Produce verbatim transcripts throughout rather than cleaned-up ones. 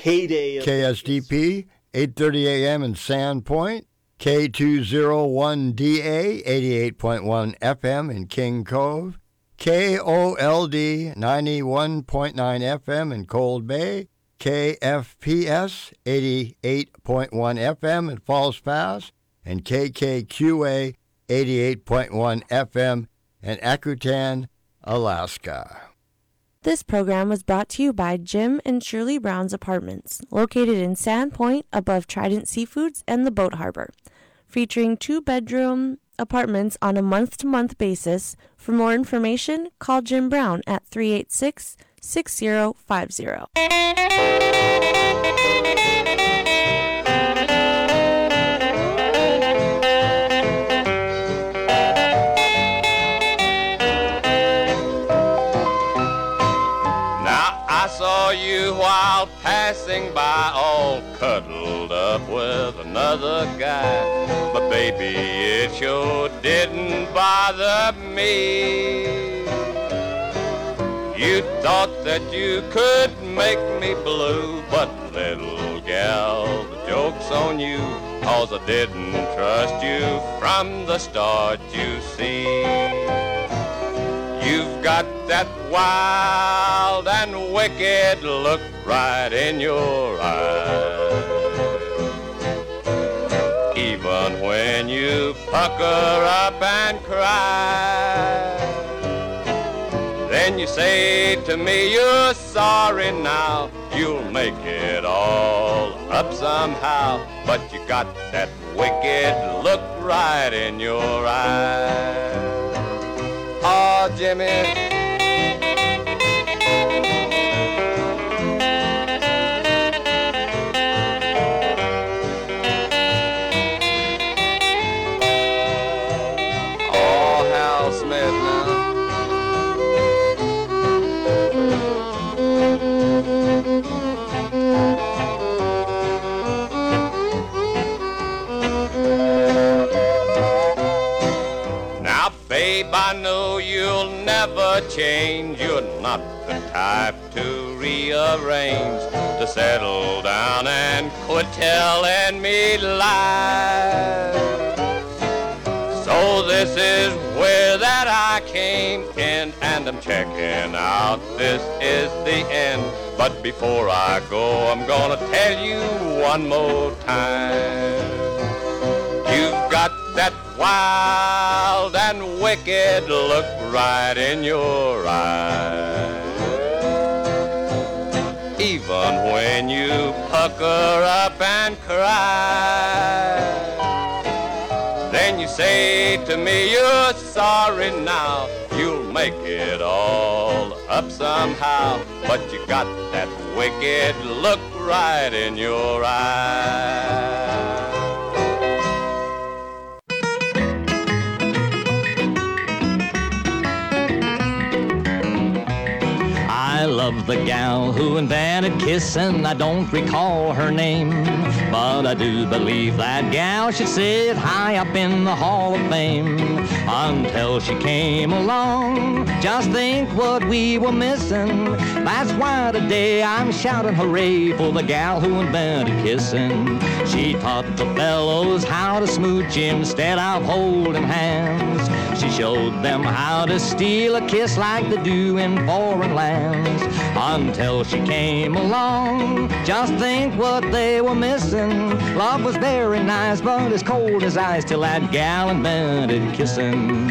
heyday of K S D P, eight thirty a.m. in Sandpoint, K two oh one D A, eighty-eight point one F M in King Cove, K O L D, ninety-one point nine F M in Cold Bay, K F P S, eighty-eight point one F M in Falls Pass, and K K Q A, eighty-eight point one F M in Akutan, Alaska. This program was brought to you by Jim and Shirley Brown's Apartments, located in Sandpoint above Trident Seafoods and the Boat Harbor, featuring two-bedroom apartments on a month-to-month basis. For more information, call Jim Brown at three eight six, six zero five zero. I saw you while passing by, all cuddled up with another guy. But baby, it sure didn't bother me. You thought that you could make me blue, but little gal, the joke's on you, 'cause I didn't trust you from the start, you see. You've got that wild and wicked look right in your eyes. Even when you pucker up and cry, then you say to me you're sorry now. You'll make it all up somehow, but you got that wicked look right in your eyes. Oh, Jimmy. Oh, Hal Smith now. Now, babe, I know you'll never change. You're not the type to rearrange, to settle down and quit telling me lies. So this is where that I came in, and I'm checking out. This is the end. But before I go, I'm gonna tell you one more time. You've got that wild and wicked look right in your eyes. Even when you pucker up and cry, then you say to me you're sorry now. You'll make it all up somehow, but you got that wicked look right in your eyes. I love the gal who invented kissing. I don't recall her name, but I do believe that gal should sit high up in the Hall of Fame until she came along. Just think what we were missing. That's why today I'm shouting hooray for the gal who invented kissing. She taught the fellows how to smooch instead of holding hands. She showed them how to steal a kiss like they do in foreign lands until she came along. Just think what they were missing. Love was very nice, but as cold as ice till that gal invented kissing.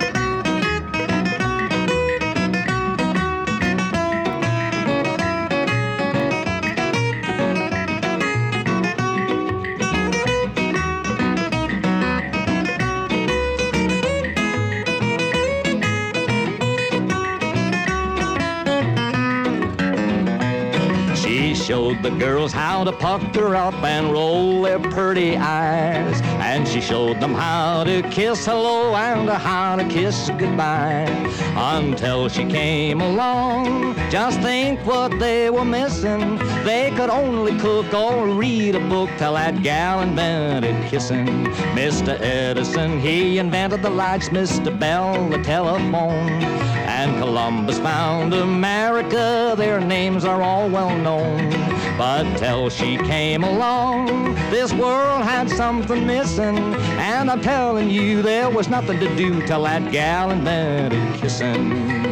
Showed the girls how to pucker up and roll their pretty eyes. And she showed them how to kiss hello and how to kiss goodbye until she came along. Just think what they were missing. They could only cook or read a book till that gal invented kissing. Mister Edison, he invented the lights. Mister Bell, the telephone. And Columbus found America. Their names are all well known. But till she came along, this world had something missing. And I'm telling you, there was nothing to do till that gal invented kissing.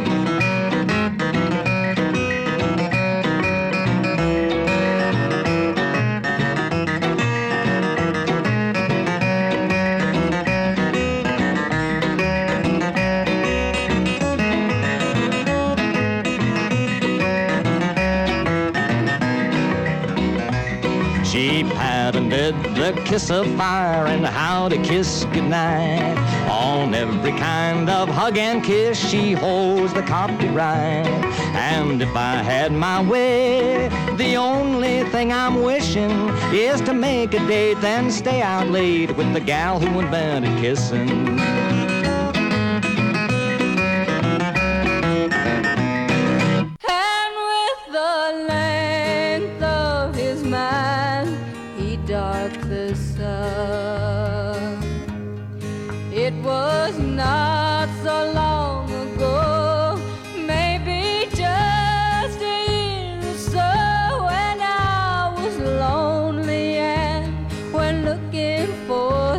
She patented the kiss of fire and how to kiss goodnight. On every kind of hug and kiss, she holds the copyright. And if I had my way, the only thing I'm wishing is to make a date, then stay out late with the gal who invented kissing. The sun. It was not so long ago, maybe just a year or so, when I was lonely and when looking for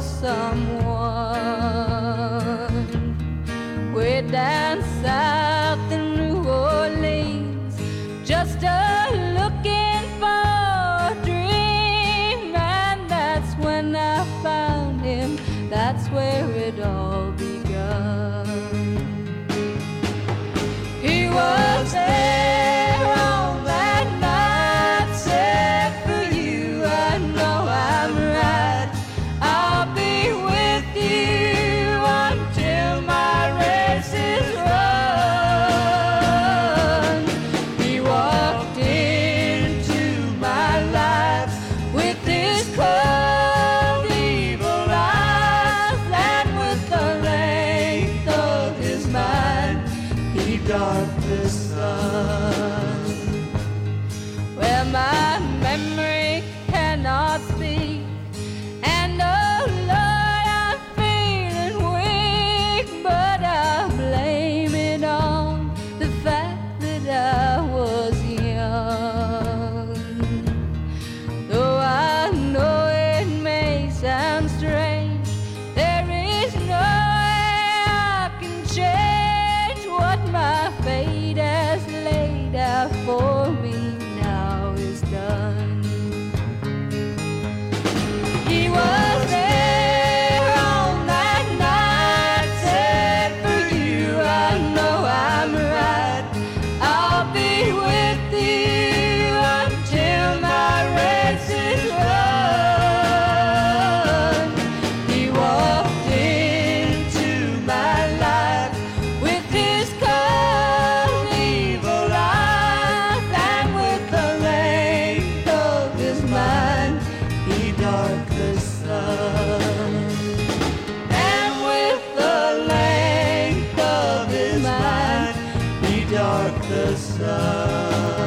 someone. Way down south in New Orleans, just a looking for when I found him, that's where it all begun. He was there on that night, said for you, I know I'm right. I'll be with you until my race is run. He walked into my life with his cold darkness sun, where my memory cannot speak, and oh Lord, I'm feeling weak, but I blame it on the fact that I was young. Though I know it may sound strange, there is no way I can change what my fate has laid out for me now is done. He was there on that night, said for you, I know I'm right. I'll be with you until my race is run. He walked into my life with his cold evil eyes, and with the length of his mind he dark the sun. And with the length of his mind he dark the sun.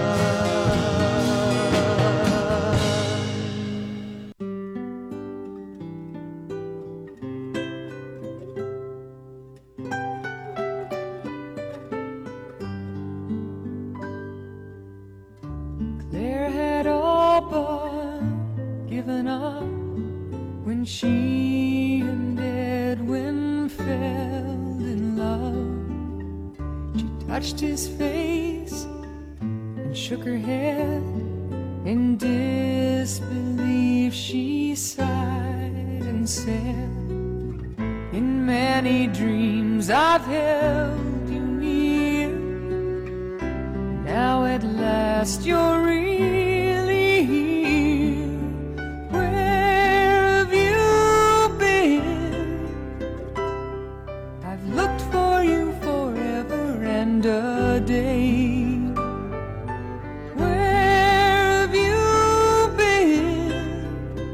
Claire had all but given up when she and Edwin fell in love. She touched his face and shook her head. In disbelief she sighed and said, in many dreams I've held you near. Now at last you're really here. Where have you been? I've looked for you forever and a day. Where have you been?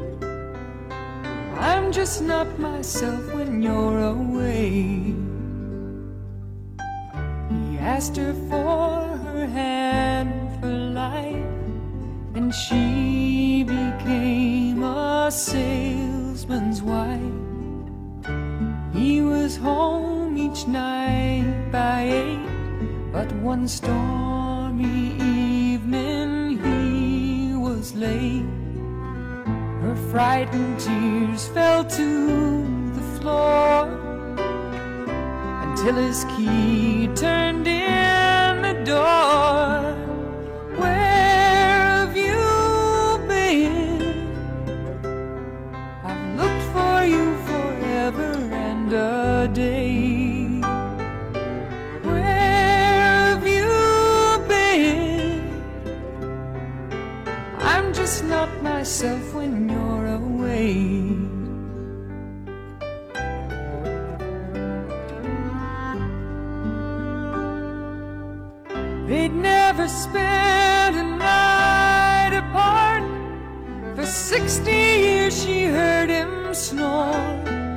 I'm just not myself when you're away. He asked her for her hand for life, and she became a salesman's wife. He was home each night by eight, but one stormy evening he was was late. Her frightened tears fell to the floor until his key turned in the door. Where have you been? I've looked for you forever and a day. Just not myself when you're away. They'd never spent a night apart. For sixty years she heard him snore.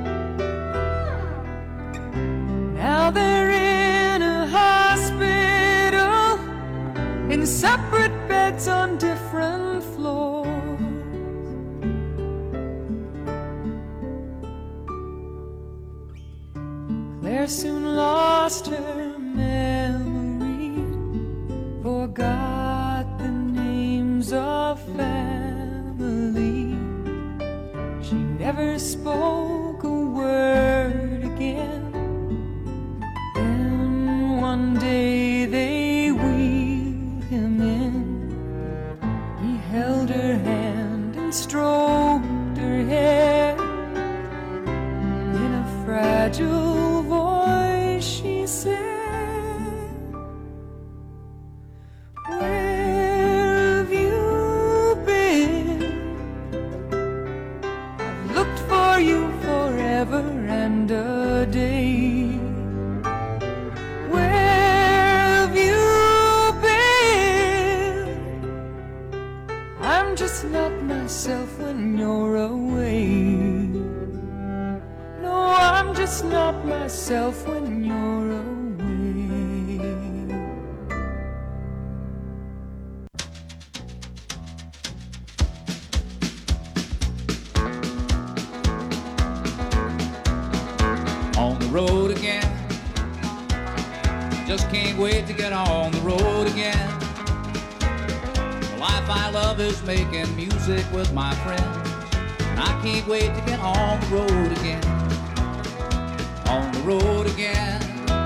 Now they're in a hospital, in separate beds on different floors. Claire soon lost her memory, forgot the names of family. She never spoke a word again. Then one day they wheeled him in. He held her hand and stroked her hair. In a fragile voice she said, where have you been? I've looked for you forever and a day. Just not myself when you're away. No, I'm just not myself when you're away. On the road again. Just can't wait to get on the road again. The life I love is making music with my friends, and I can't wait to get on the road again. On the road again,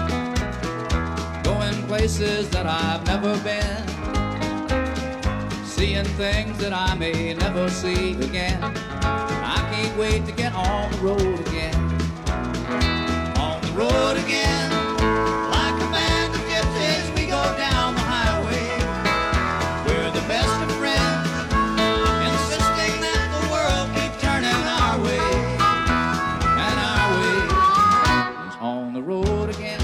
going places that I've never been, seeing things that I may never see again. I can't wait to get on the road again. On the road again, like a band of gypsies, we go down the highway. We're the best of friends, insisting that the world keep turning our way. And our way is on the road again.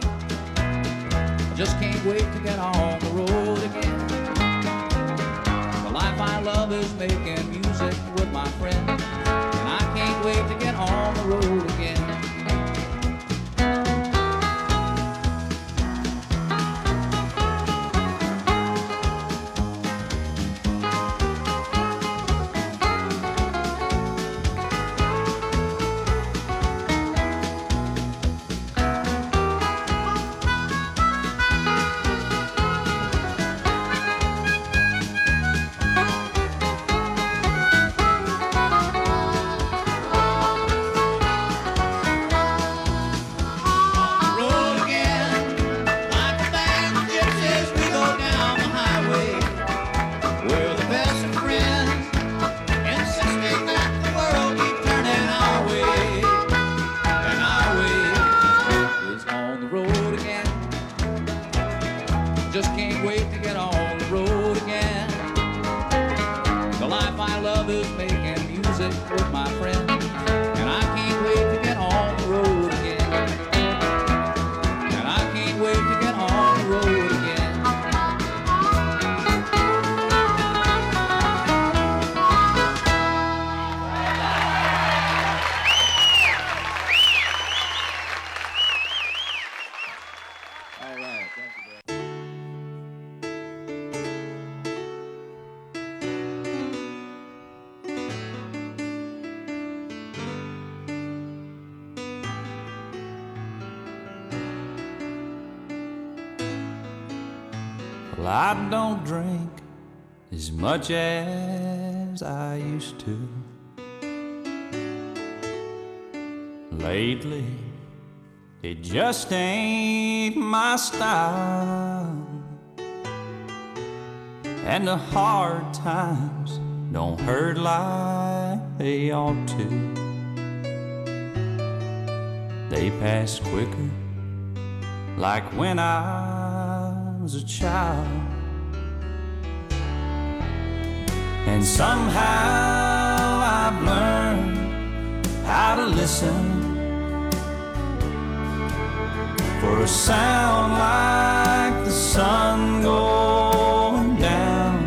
I just can't wait to get on the road again. The life I love is making music with my friends, and I can't wait to get on the road again. Just can't wait to get on the road again. The life I love is making music with my friends, and I can't wait to get on the road again. And I can't wait to get on the road again. All right, thank you, Bill. Well, I don't drink as much as I used to. Lately, it just ain't my style, and the hard times don't hurt like they ought to. They pass quicker, like when I was a child. And somehow I've learned how to listen for a sound like the sun going down,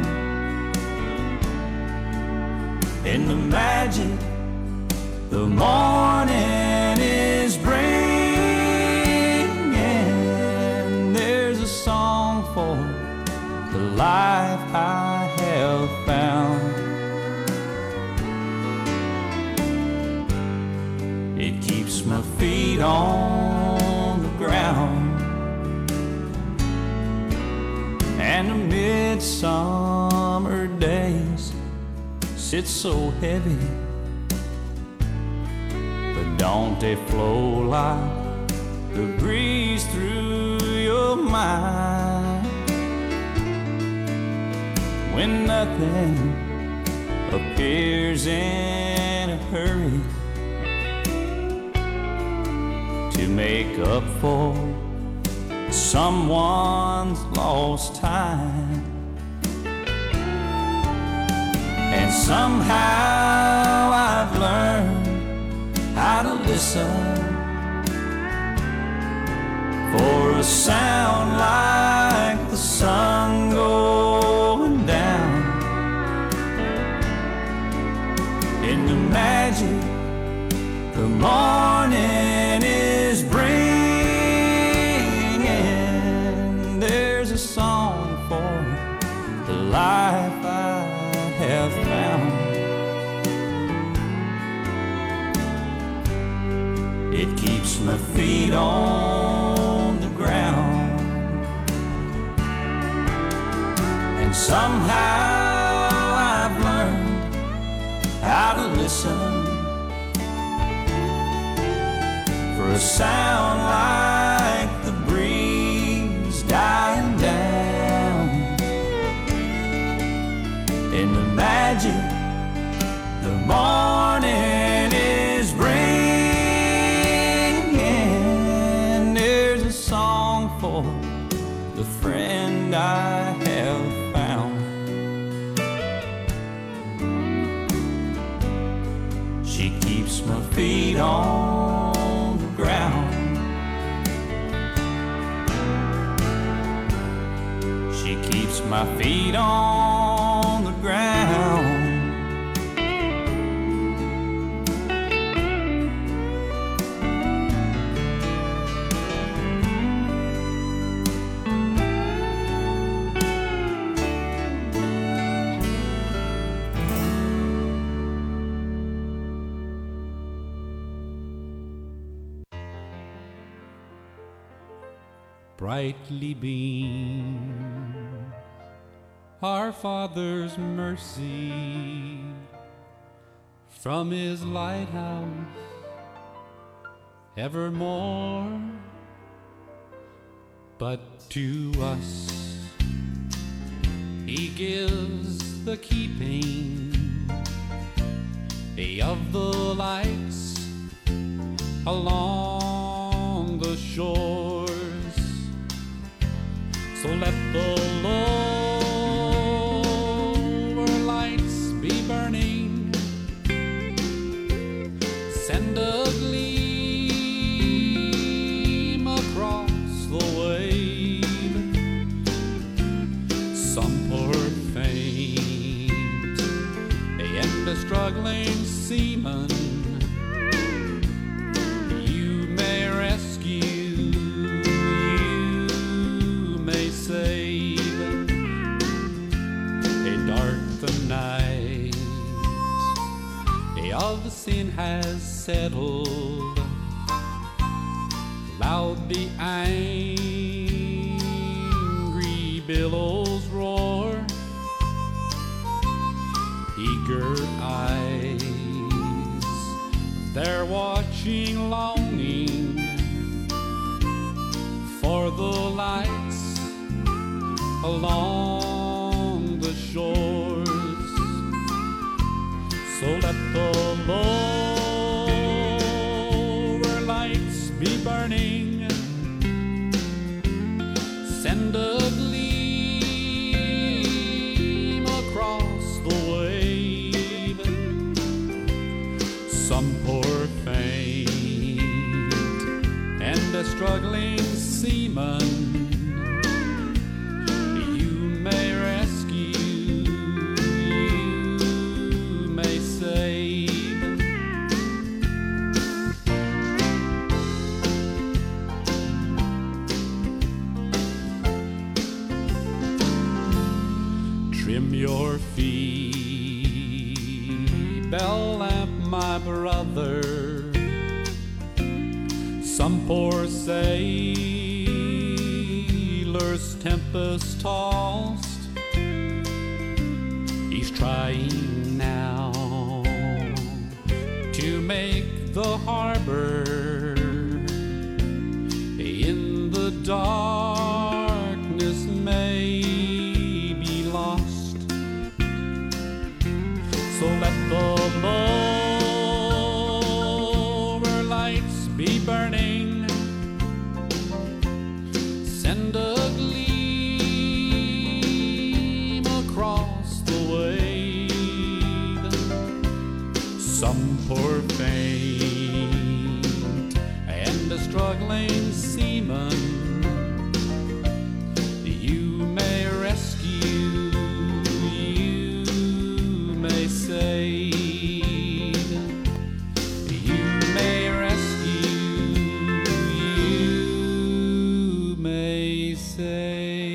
in the magic the morning is bringing. There's a song for the life I have found. It keeps my feet on the ground, and the midsummer days sit so heavy, but don't they flow like the breeze through your mind? When nothing appears in a hurry to make up for someone's lost time. And somehow I've learned how to listen for a sound like the sun going down, in the magic the morning is bringing. There's a song for the life I have found. It keeps my feet on the ground, and somehow I've learned how to listen for a sound like the breeze dying down, in the magic the morning is bringing. There's a song for the friend I have found. She keeps my feet on the ground. She keeps my feet on the ground. Brightly beam our Father's mercy from His lighthouse evermore, but to us He gives the keeping of the lights along the shores. So let the lower lights be burning, send a gleam across the wave, some poor faint and a struggling seaman you may rescue, save. A dark the night of sin has settled, loud the angry billows roar, They're watching, longing for the lights along the shores. So let the lower lights be burning. Send a gleam across the wave. Some poor faint and a struggling seaman you may rescue, you may save. Trim your feet, bell lamp, my brother. Some poor sailor's tempest tossed. He's trying now to make the harbor. In the darkness may be lost. So let the lower lights be burning. Send a gleam across the wave. Some poor faint and a struggling seaman you may rescue, you may save. You may rescue, you may save.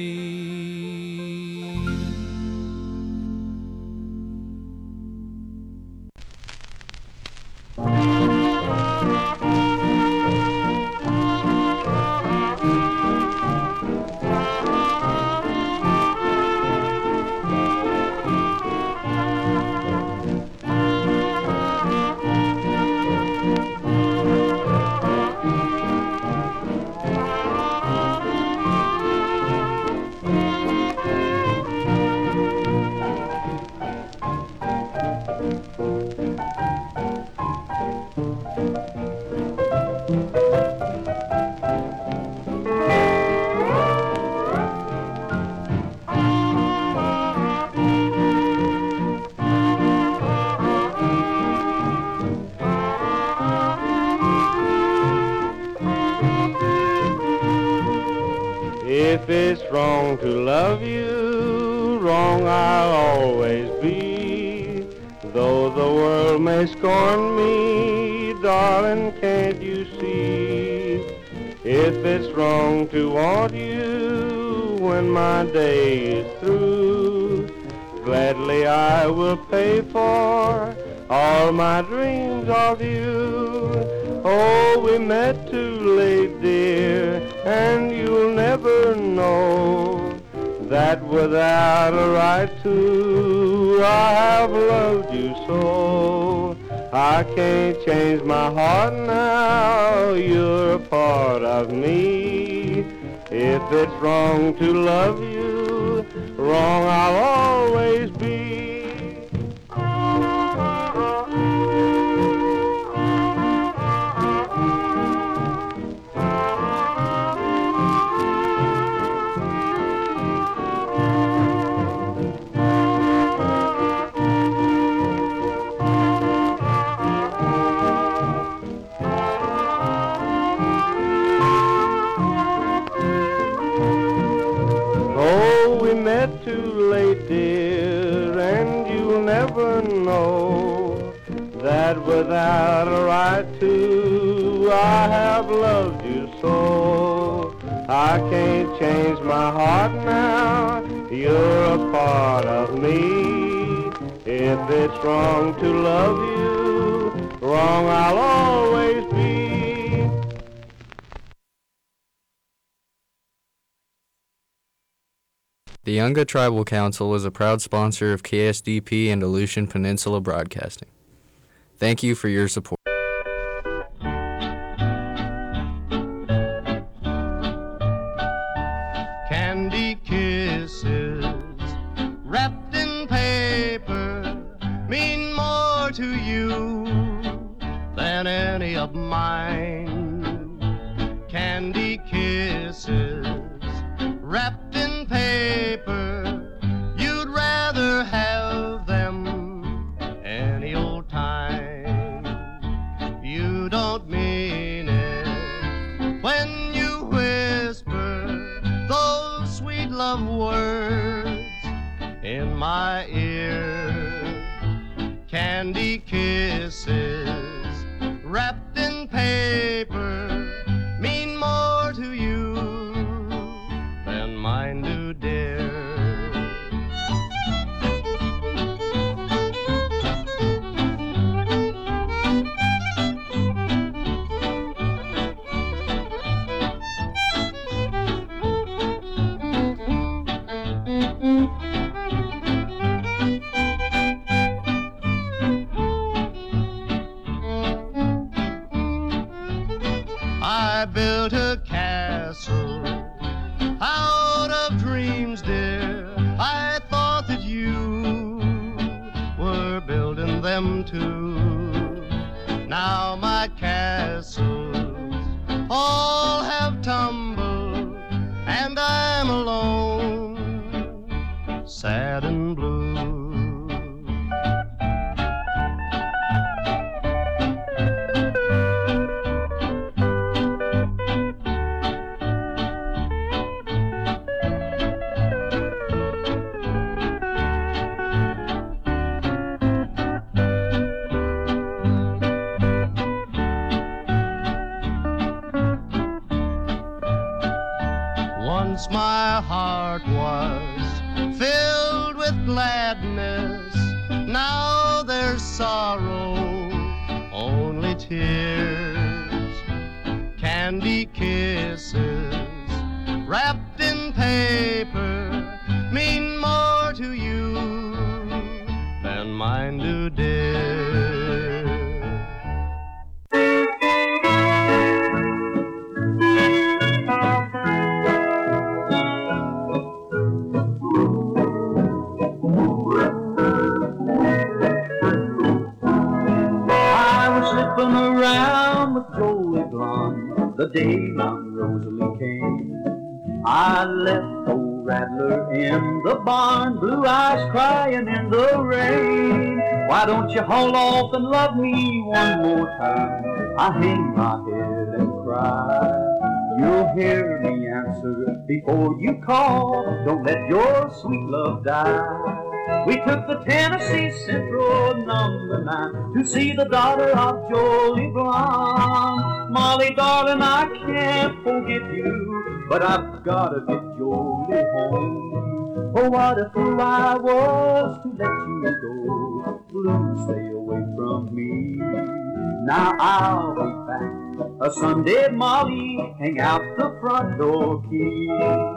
If it's wrong to love you, wrong I'll always be. Though the world may scorn me, darling, can't you see? If it's wrong to want you when my day is through, gladly I will pay for all my dreams of you. Oh, we met too late, dear, and you'll never know that without a right to, I have loved you so. I can't change my heart now, you're a part of me. If it's wrong to love you, wrong I'll always be. Too late, dear, and you'll never know that without a right to, I have loved you so. I can't change my heart now, you're a part of me. If it's wrong to love you, wrong I'll always be. The Yunga Tribal Council is a proud sponsor of K S D P and Aleutian Peninsula Broadcasting. Thank you for your support. to you than any of mine. Candy kisses wrapped in paper, you'd rather have them any old time. You don't mean it when you whisper those sweet love words in my ear. Candy kisses wrapped in paper mean more to you than mine do, dear. I built a castle out of dreams, dear. I thought that you were building them too. Now my castles all have tumbled, and I'm alone, sad and blue. Once my heart was filled with gladness, now there's sorrow, only tears. Candy kisses wrapped in paper mean more to you than mine do, dear. Around with Jolie Blonde the day Mount Rosalie came. I left old Rattler in the barn, blue eyes crying in the rain. Why don't you haul off and love me one more time? I hang my head and cry. You'll hear me answer before you call. Don't let your sweet love die. We took the Tennessee Central number nine to see the daughter of Jolie Blonde. Molly, darling, I can't forget you, but I've gotta get Jolie home. Oh, what a fool I was to let you go. Blue, stay away from me. Now I'll be back a Sunday, Molly, hang out the front door key.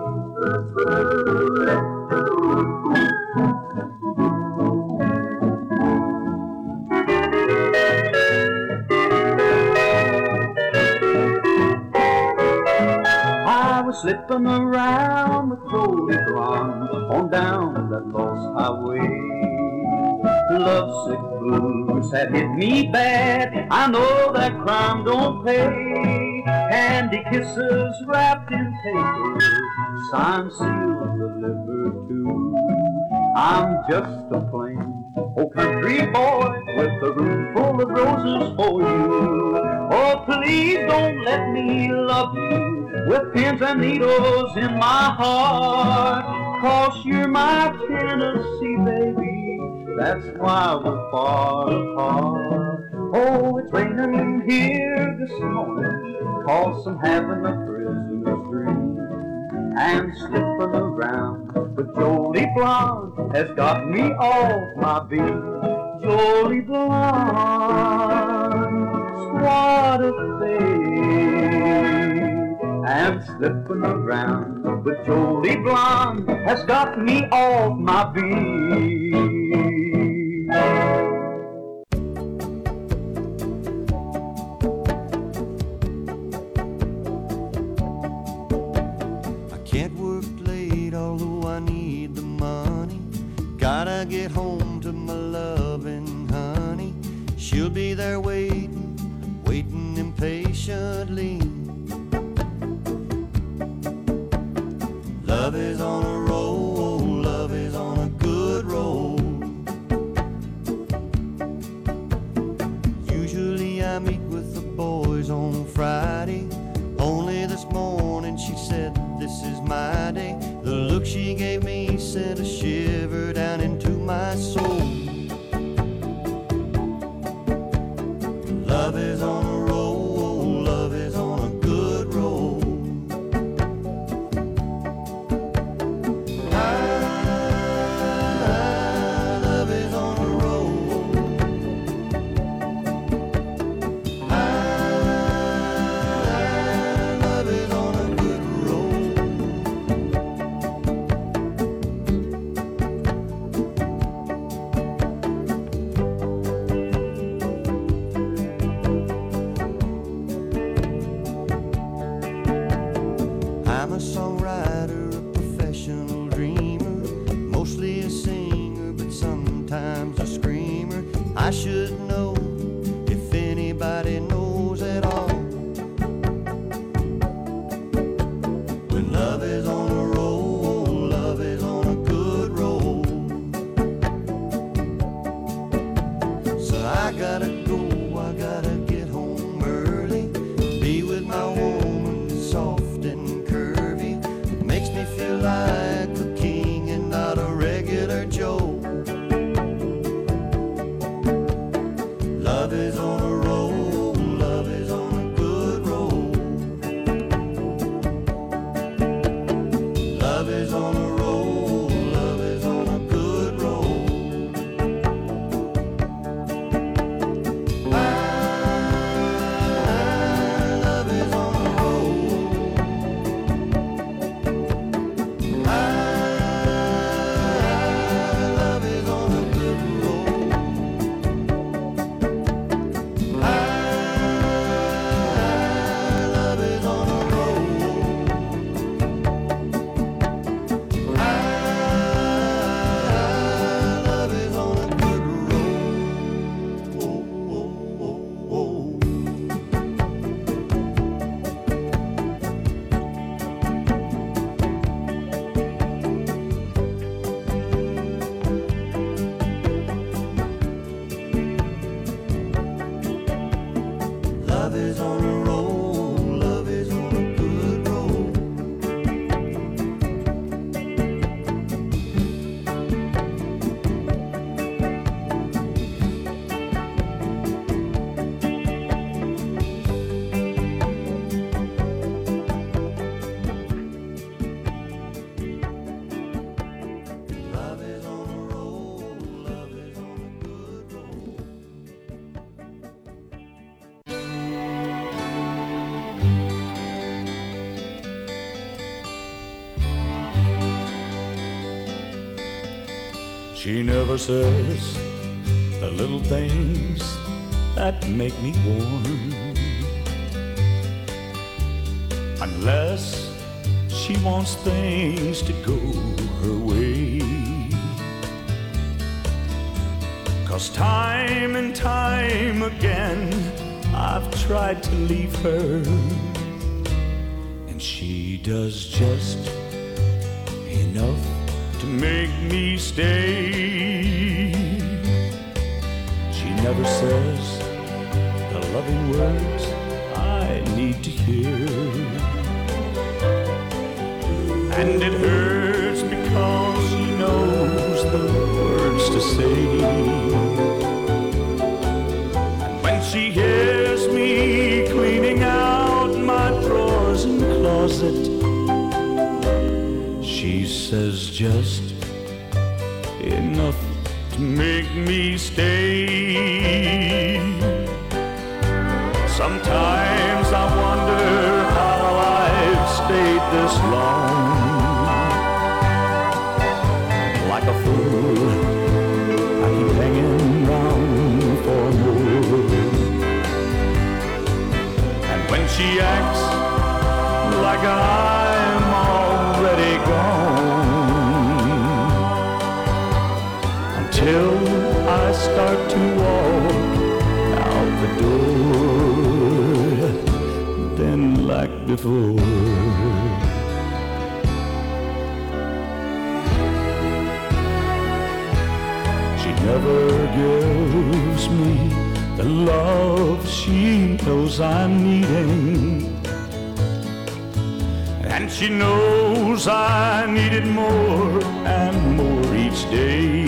I was slipping around with Jolie Blonde on down that lost highway. Lovesick blues had hit me bad. I know that crime don't pay. Candy kisses wrapped in paper, signed, sealed, delivered too. I'm just a plain old country boy with a room full of roses for you. Oh, please don't let me love you with pins and needles in my heart, 'cause you're my Tennessee baby, that's why we're far apart. Oh, it's raining here this morning, 'cause I'm having a prisoner's dream. And slipping around with Jolie Blonde has got me off my beat. Jolie Blonde, what a thing. And slipping around with Jolie Blonde has got me off my beat. Gotta get home to my loving honey. she'll be there waiting, waiting impatiently. Love is on a roll, love is on a good roll. Usually I meet with the boys on Friday. Only this morning she said, this is my day. The look she gave me sent a shiver down into my soul. Love is on a roll, love is on a good roll. Ah, love is on a roll. Ah, love is on a good roll. I'm a songwriter, a professional dreamer, mostly a singer, but sometimes a screamer. I should know if anybody knows at all. When love is on a roll, love is on a good roll. So I gotta go, I gotta get home early, be with my woman, soft and curvy. Makes me feel like a king and not a regular Joe. Love is on a roll, love is on a good roll. Love is on a roll, love is on a good roll. Ah, love is on a roll. Ah, love is on a good roll. Ah, love is on a roll. Ah, love is on a good roll. Oh, oh, oh, oh. Love is on a roll, love is on a good roll. Love is on a roll, love is on a good roll. She never says the little things that make me warm, unless she wants things to go her way. 'Cause time and time again I've tried to leave her, and she does just enough to make me stay. She never says the loving words I need to hear, and it hurts because she knows the words to say. And when she hears me cleaning out my drawers and closet, she says just enough to make me stay. Sometimes I wonder how I've stayed this long. Like a fool, I keep hanging round for more. And when she acts like I'm already gone, until I start to walk before. She never gives me the love she knows I'm needing, and she knows I need it more and more each day.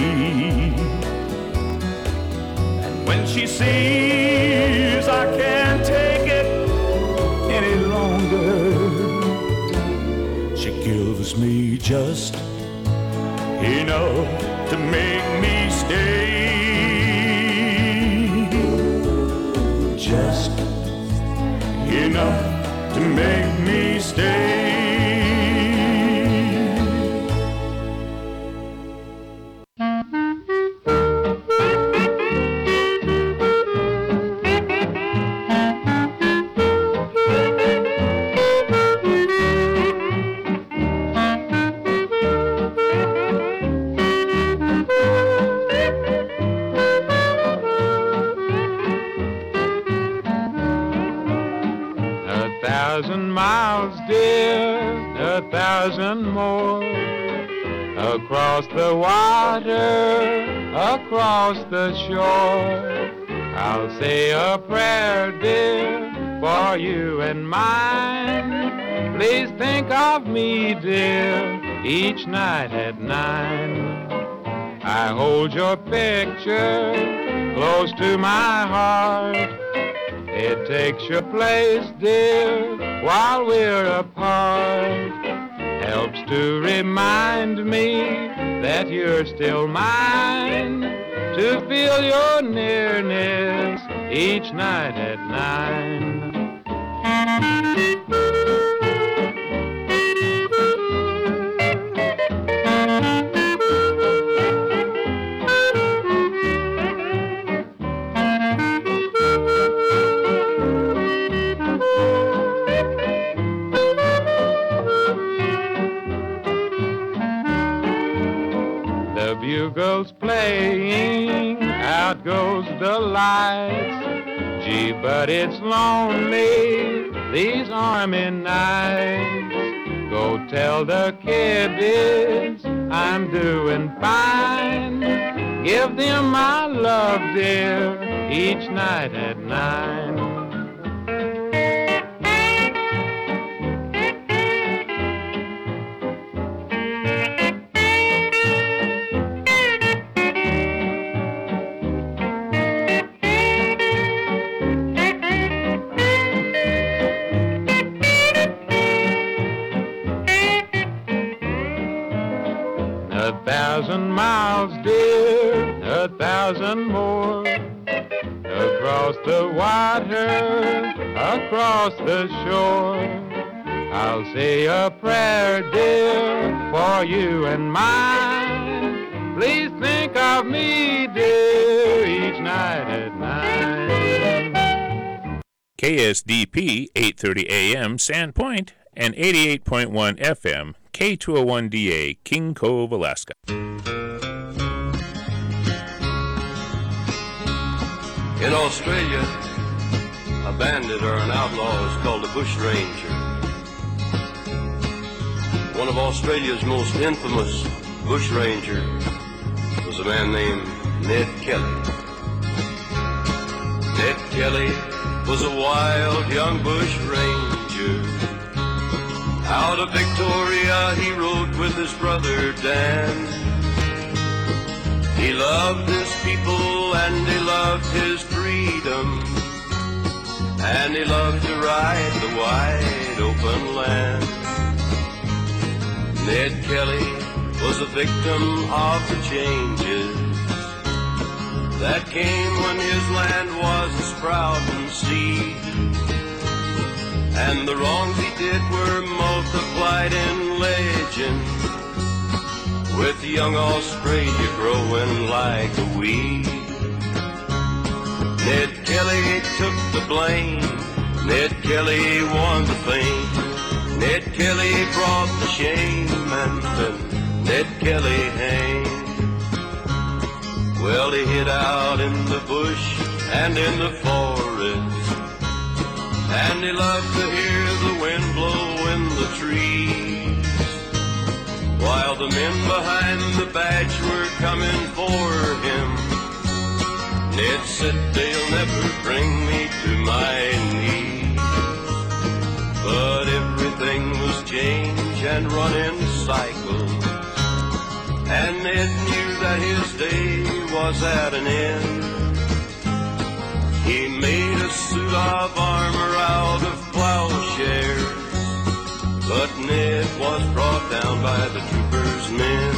And when she sees I can't take it any longer, she gives me just enough to make me stay. Just enough to make me stay. Thousand more across the water, across the shore. I'll say a prayer, dear, for you and mine. Please think of me, dear, each night at nine. I hold your picture close to my heart. It takes your place, dear, while we're apart. Helps to remind me that you're still mine, to feel your nearness each night at nine. Bugles playing, out goes the lights. Gee, but it's lonely these army nights. Go tell the kiddies I'm doing fine. Give them my love, dear, each night at nine. A thousand miles, dear, a thousand more, across the water, across the shore. I'll say a prayer, dear, for you and mine. Please think of me, dear, each night at nine. K S D P eight thirty A M Sandpoint and eighty-eight point one F M K two oh one D A King Cove, Alaska. In Australia, a bandit or an outlaw is called a bushranger. One of Australia's most infamous bushrangers was a man named Ned Kelly. Ned Kelly was a wild young bushranger. Out of Victoria he rode with his brother Dan. He loved his people and he loved his freedom, and he loved to ride the wide open land. Ned Kelly was a victim of the changes that came when his land was a sprouting seed, and the wrongs he did were multiplied in legend, with young Australia growing like a weed. Ned Kelly took the blame, Ned Kelly won the fame, Ned Kelly brought the shame, and then Ned Kelly hanged. Well, he hid out in the bush and in the forest, and he loved to hear the wind blow the trees, while the men behind the badge were coming for him. Ned said they'll never bring me to my knees, but everything was change and running cycles, and Ned knew that his day was at an end. He made a suit of armor out of plowshares, but Ned was brought down by the troopers' men.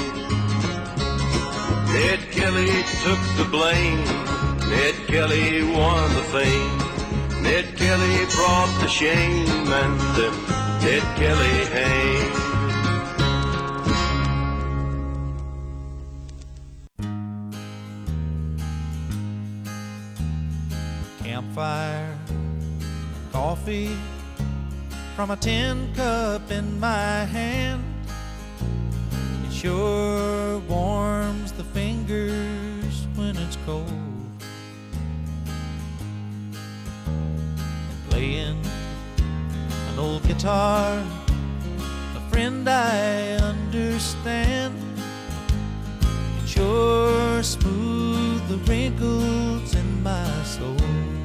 Ned Kelly took the blame, Ned Kelly won the fame. Ned Kelly brought the shame, and then Ned Kelly hanged. Campfire, coffee from a tin cup in my hand. It sure warms the fingers when it's cold. And playing an old guitar, a friend I understand. It sure smoothed the wrinkles in my soul.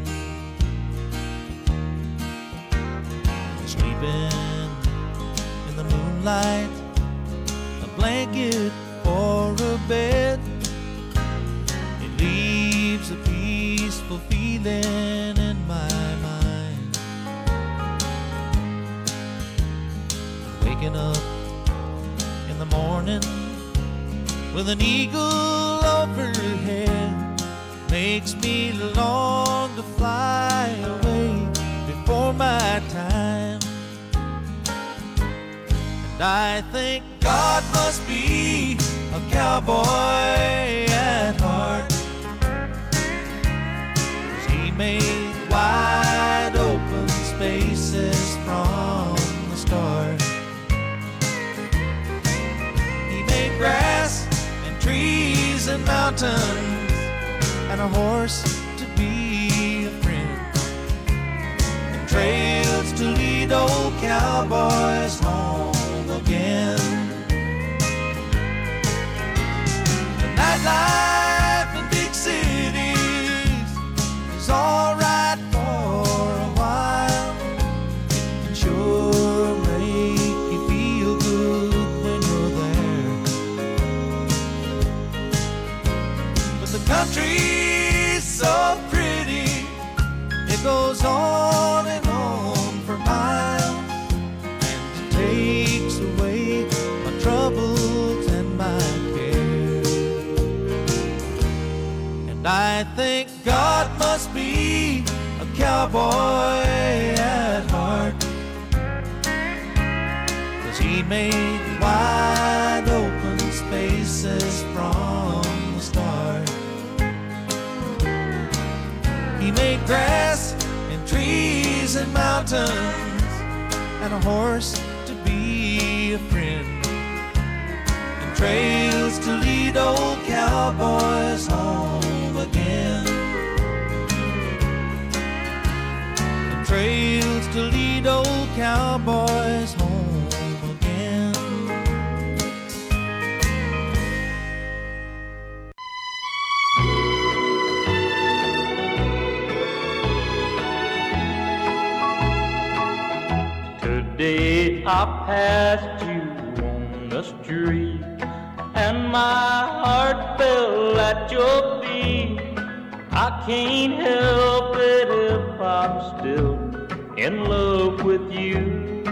Sleeping in the moonlight, a blanket for a bed. It leaves a peaceful feeling in my mind. Waking up in the morning with an eagle overhead makes me long to fly away before my time. And I think God must be a cowboy at heart, 'cause he made wide open spaces from the start. He made grass and trees and mountains and a horse to be a friend, and trails to lead old cowboys home again. The nightlife in big cities is all right for a while. It can sure make you feel good when you're there, but the country's so pretty, it goes on and on for miles, and it takes away my troubles and my care. And I think God must be a cowboy at heart, 'cause he made wide open spaces from the start. He made grass and trees and mountains and a horse to be a friend, and trails to lead old cowboys home again. And trails to lead old cowboys home again. Today I passed you on the street, and my heart fell at your feet. I can't help it if I'm still in love with you.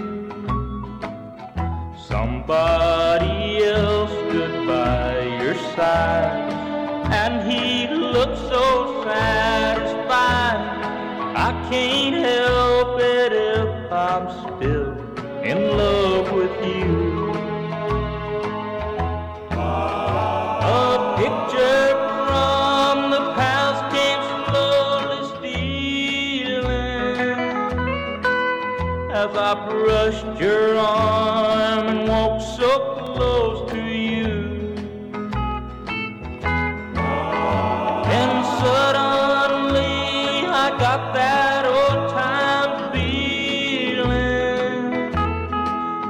Somebody else stood by your side, and he looked so satisfied. I can't help it if I'm still in love with you. A picture from the past came slowly stealing as I brushed your arm and walked so close to you. Then suddenly I got that old time feeling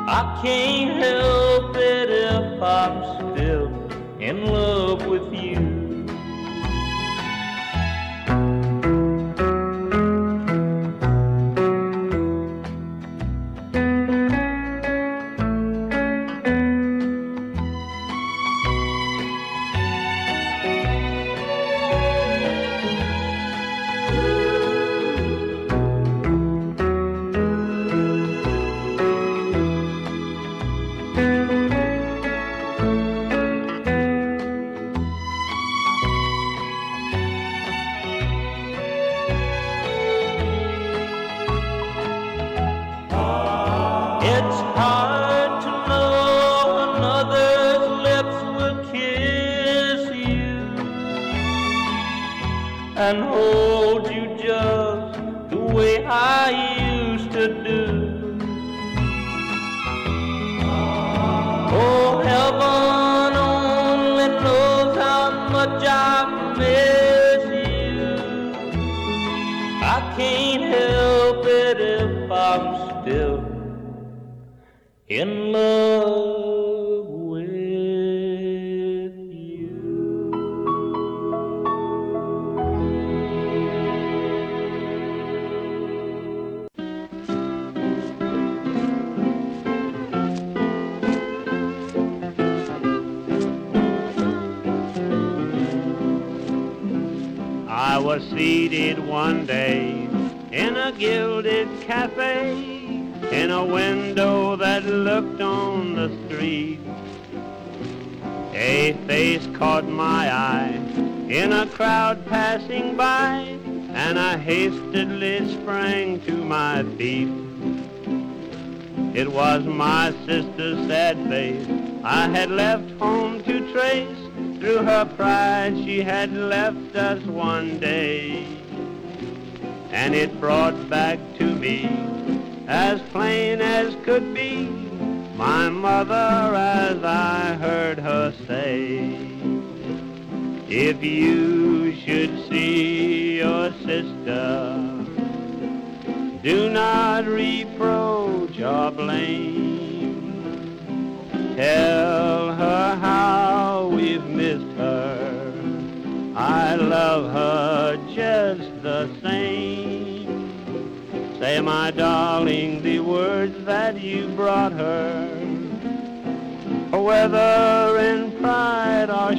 and hold you just the way I used to do. Oh, heaven only knows how much I miss you. I can't help it if I'm still in love with you. I was seated one day in a gilded cafe, in a window that looked on the street. A face caught my eye in a crowd passing by, and I hastily sprang to my feet. It was my sister's sad face I had left home to trace. Through her pride she had left us one day, and it brought back to me, as plain as could be, my mother as I heard her say, if you should see your sister, do not reproach or blame. Tell her how we've missed her. I love her just the same. Say, my darling, the words that you brought her, whether in pride or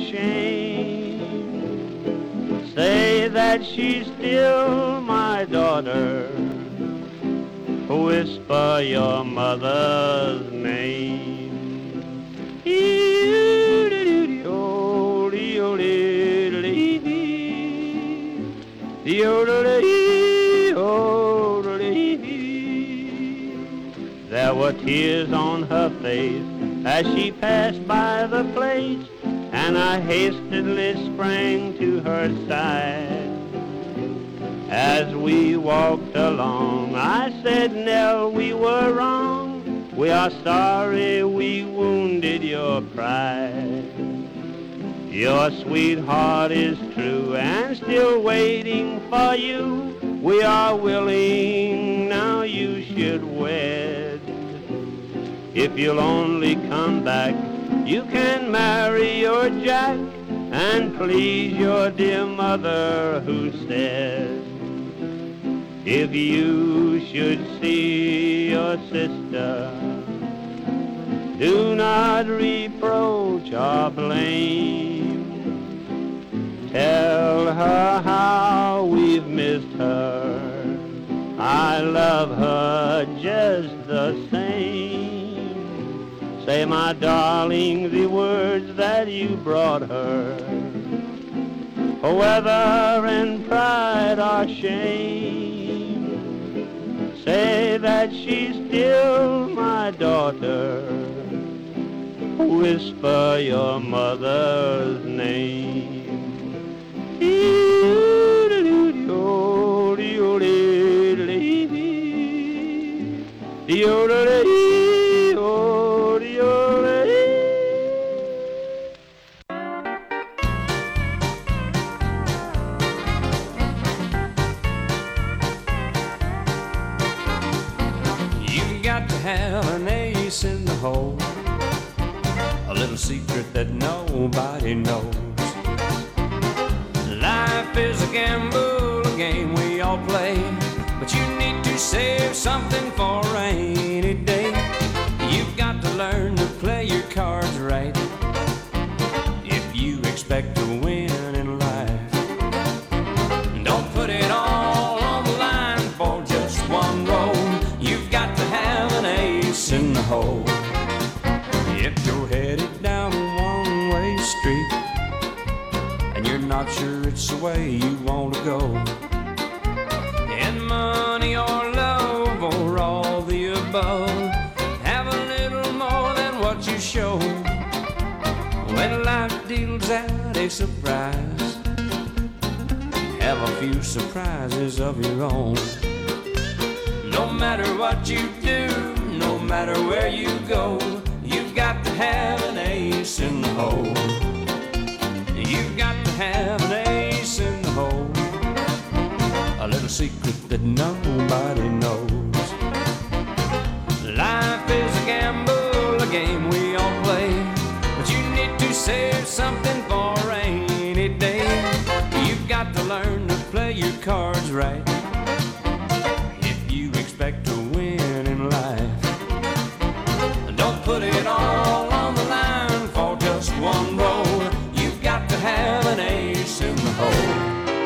shame, say that she's still my daughter. Whisper your mother's name. There were tears on her face as she passed by the place, and I hastily sprang to her side. As we walked along, I said, Nell, we were wrong. We are sorry we wounded your pride. Your sweetheart is true and still waiting for you. We are willing, now you should wed. If you'll only come back, you can marry your Jack and please your dear mother who says, if you should see your sister, do not reproach or blame. Tell her how we've missed her. I love her just the same. Say, my darling, the words that you brought her, whether in pride or shame, say that she's still my daughter. Whisper your mother's name. You've got to have an ace in the hole, a little secret that nobody knows. Life is a gamble, a game we all play, but you need to save something for a rainy day. You've got to learn to play your cards right if you expect to win in life. Don't put it all on the line for just one roll. You've got to have an ace in the hole. If you're headed down a one-way street and you're not sure it's the way you want to go, in money or love or all the above, have a little more than what you show. When life deals out a surprise, have a few surprises of your own. No matter what you do, no matter where you go, you've got to have an ace in the hole. You've got to have an ace in the hole. A little secret that nobody knows. Life is a gamble, a game we all play, but you need to save something for a rainy day. You've got to learn to play your cards right if you expect to win in life. Don't put it all on the line for just one roll. You've got to have an ace in the hole.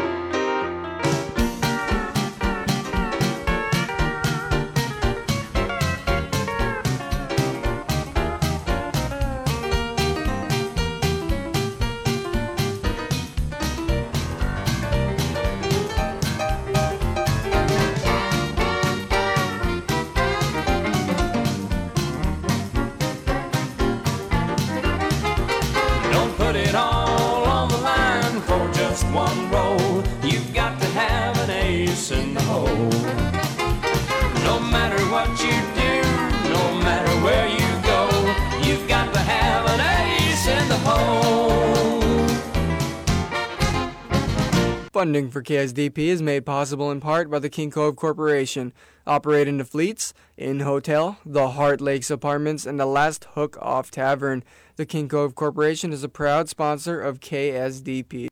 One roll, you've got to have an ace in the hole. No matter what you do, no matter where you go, you've got to have an ace in the hole. Funding for K S D P is made possible in part by the King Cove Corporation, operating the Fleets, Inn Hotel, the Heart Lakes Apartments, and the Last Hook Off Tavern. The King Cove Corporation is a proud sponsor of K S D P.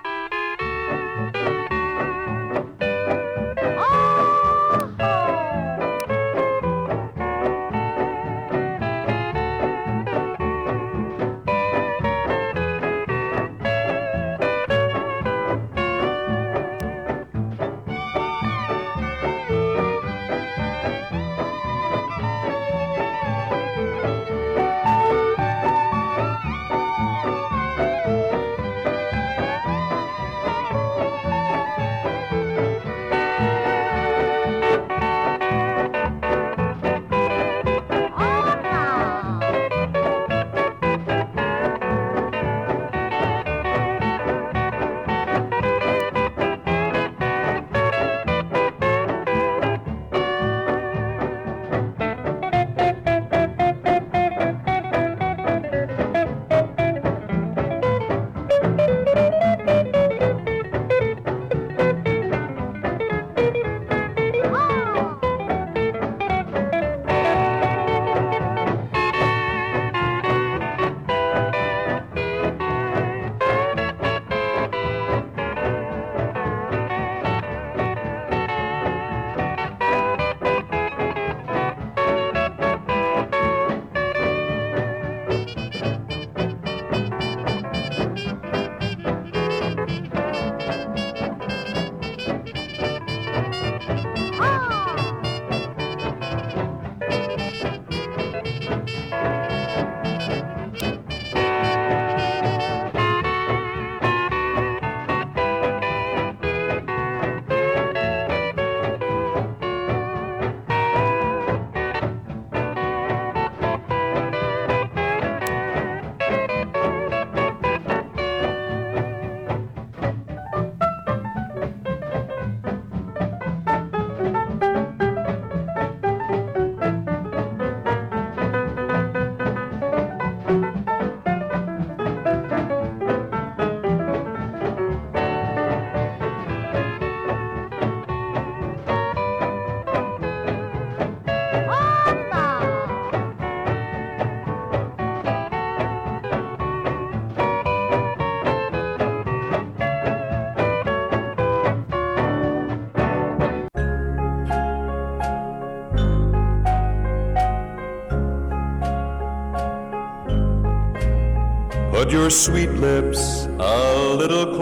Put your sweet lips a little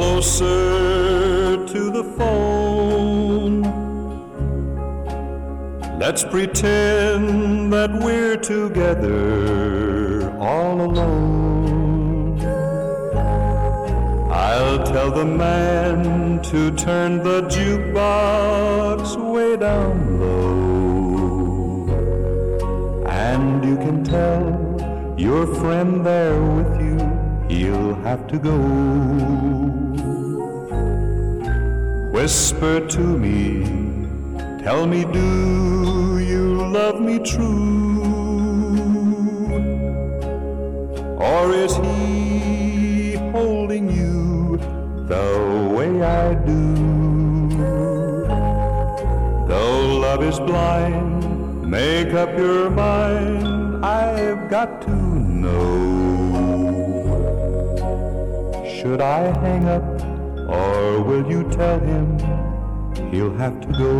closer to the phone. Let's pretend that we're together all alone. I'll tell the man to turn the jukebox way down low. And you can tell your friend there with you, he'll have to go. Whisper to me, tell me, do you love me true? Or is he holding you the way I do? Though love is blind, make up your mind, I've got to know. Should I hang up, or will you tell him he'll have to go?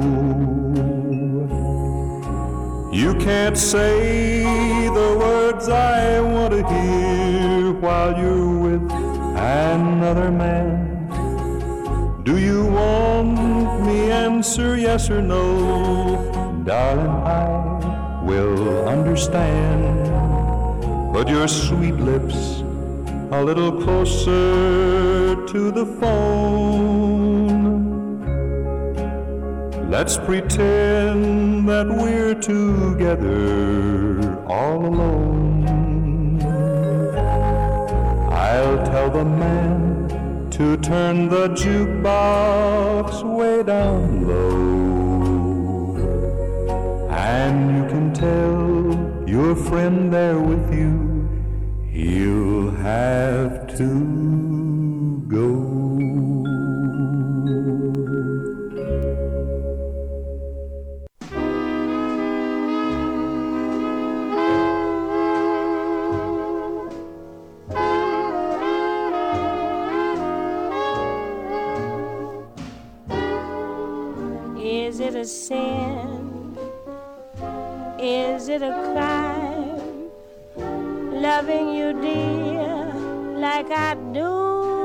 You can't say the words I want to hear while you're with another man. Do you want me answer yes or no? Darling, I will understand. Put your sweet lips a little closer to the phone. Let's pretend that we're together all alone. I'll tell the man to turn the jukebox way down low. And you can tell your friend there with you, he'll have to go. Is it a sin? Is it a crime? Loving you, dear, like I do.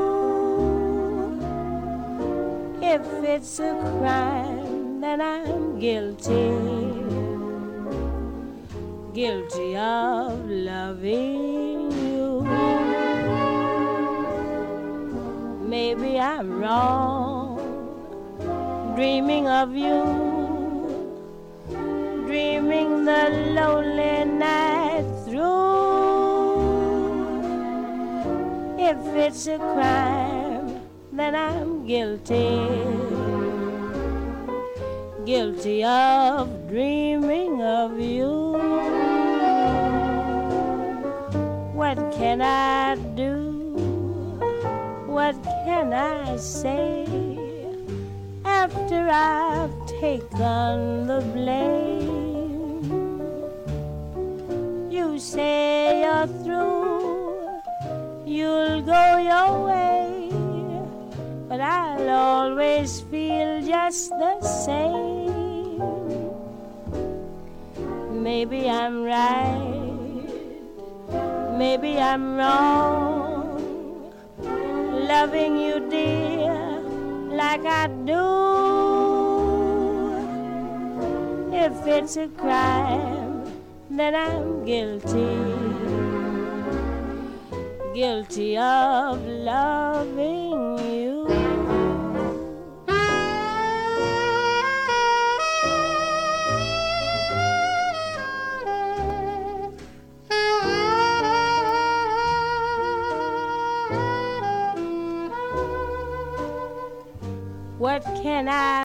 If it's a crime, then I'm guilty. Guilty of loving you. Maybe I'm wrong, dreaming of you, dreaming the lonely night through. If it's a crime, then I'm guilty, guilty of dreaming of you. What can I do? What can I say after I've taken the blame? You say you're through, you'll go your way, but I'll always feel just the same. Maybe I'm right, maybe I'm wrong, loving you, dear, like I do. If it's a crime, then I'm guilty, guilty of loving you. What can I